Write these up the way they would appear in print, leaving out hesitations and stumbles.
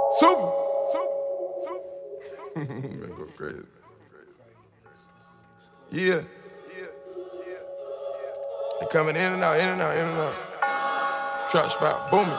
Super. Man, go crazy. Yeah. They coming in and out, in and out, in and out. Trap spot booming.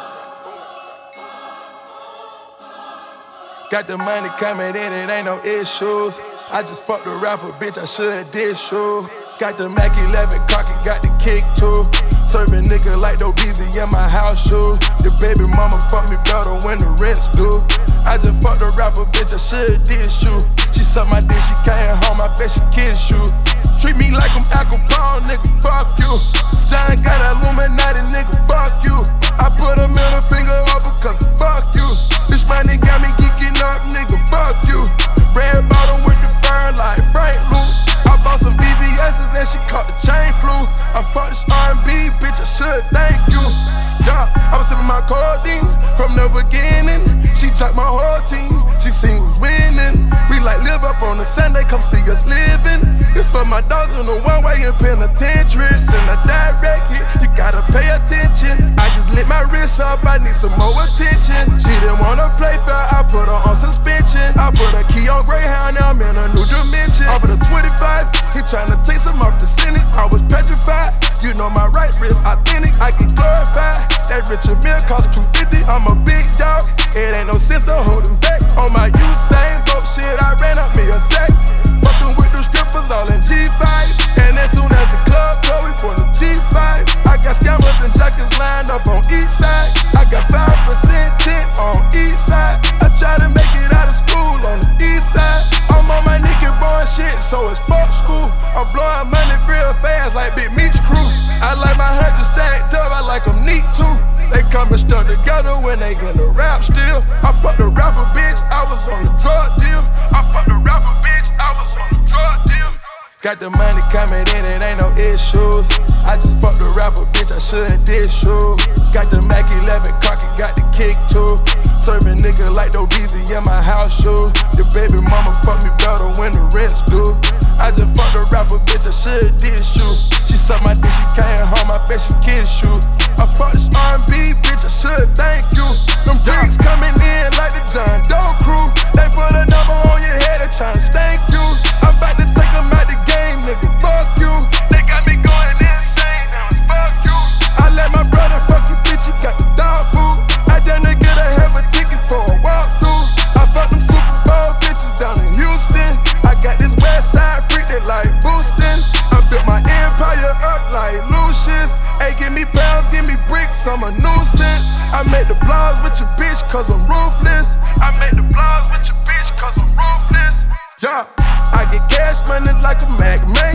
Got the money coming in, it ain't no issues. I just fucked a rapper, bitch, I should've did shoe. Got the Mac 11 cocky, got the kick too. Serving nigga like no Beezy in my house shoe. Your baby mama fuck me better when the rest do. I just fucked a rapper, bitch, I should've did shoe. She sucked my dick, she came home, I bet she kiss you. Treat me like I'm alcohol, nigga, fuck you. John got Illuminati, nigga, fuck you. I put a middle finger up because fuck you. This money got me geeking up, nigga, fuck you. Red bottom with the fur like Frank Luke. I bought some BBS's and she caught the chain flu. I fucked this R&B, bitch, I should thank you. Yeah, I was sipping my codeine from the beginning. She chopped my whole team, she seen who's winning. We like live up on a Sunday, come see us living. This for my dogs in the one-way in penitentiary. Send a direct hit, you gotta pay attention. I just lit my wrist up, I need some more attention. She didn't wanna play fair, I put her on suspension. I put a key on Greyhound, now I'm in a new dimension. Off of the 25, he tryna take some off the sentence. I was petrified, you know my right wrist authentic, I get glorified. That Richard Mill cost $250, I'm a big dog. It ain't no sense of holding back. On my Usain Bolt shit, I ran up me a sack. Fucking with the strippers all in G5. And as soon as the club go, we put a G5. I got scammers and jackets lined up on each side. I got 5% tint on each side. I try to make it out of school on the east side. I'm on my nigga boy shit, so it's fuck school. I'm blowing money real fast like Big Meech crew. I like my hundreds stacked up, I like them neat too. They coming stuck together when they gonna rap still. I fucked a rapper, bitch, I was on the drug deal. I fucked a rapper, bitch, I was on the drug deal. Got the money coming in, it ain't no issues. I just fucked a rapper, bitch, I should've did shoe. Got the Mac 11 cocky, got the kick too. Serving nigga like no Beezy in my house shoe. Your baby mama fuck me better when the rest do. I just fucked a rapper, bitch, I should've did shoe. She sucked my dick, she came home, I bet she kiss you. I fucked this R&B, bitch, I should thank you. Them bricks coming in like the John Doe crew. They put a number on your head, they tryna stank you. I'm about to take them out the game, nigga, fuck you. They got me going insane, now it's fuck you. I let my brother fuck you, bitch, you got the dog food. I done to get a half a ticket for a walkthrough. I fucked them Super Bowl bitches down in Houston. I got this West Side freak that like boosting. I built my empire up like Lucius. Hey, give me pounds, give me bricks, I'm a nuisance. I make the blogs with your bitch cause I'm ruthless. I make the blogs with your bitch cause I'm ruthless. Yeah, I get cash money like a Mac man.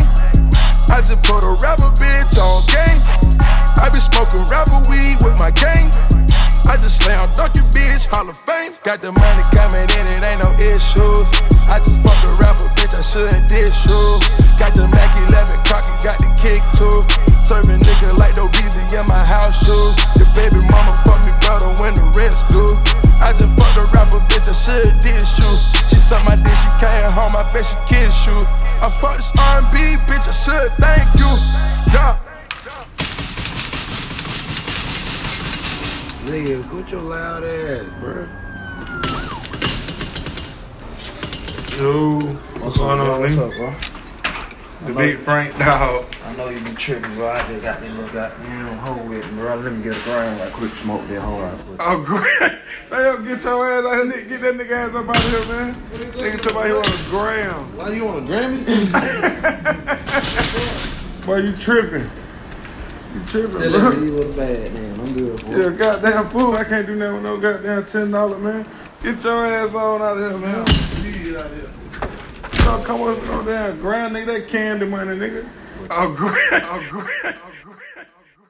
I just put a rapper bitch on game. I be smoking rapper weed with my gang. I just slam dunk your bitch, Hall of Fame. Got the money coming in, it ain't no issues. I just fucked a rapper, bitch, I should've did shoe. Got the Mac 11 cocky, got the kick too. Serving nigga like no Beezy in my house shoe. Your baby mama fuck me better when the rest do. I just fucked a rapper, bitch, I should've did shoe. She sucked my dick, she came home, I bet she kiss you. I fucked this R&B, bitch, I should thank you. Yeah. Nigga, put your loud ass, bro. Yo, what's going on, What's nigga? up, bro? The big Frank dog. I know you be tripping, bro. I just got this little goddamn hole with me, bro. Let me get a ground right quick, smoke that hole right quick. Oh, great. Hey, yo, get your ass out here. Get that nigga ass up out of here, man. Nigga talking about here on the ground. Why you want a Grammy? Boy, you tripping. You tripping, That bro. nigga, you look bad, man. I'm good, boy. Yeah, goddamn fool. I can't do nothing with no goddamn $10, man. Get your ass on out of here, man. Get out of here. So come on, no damn ground, nigga. That candy money, nigga. Oh, great. Oh, great. Oh, great.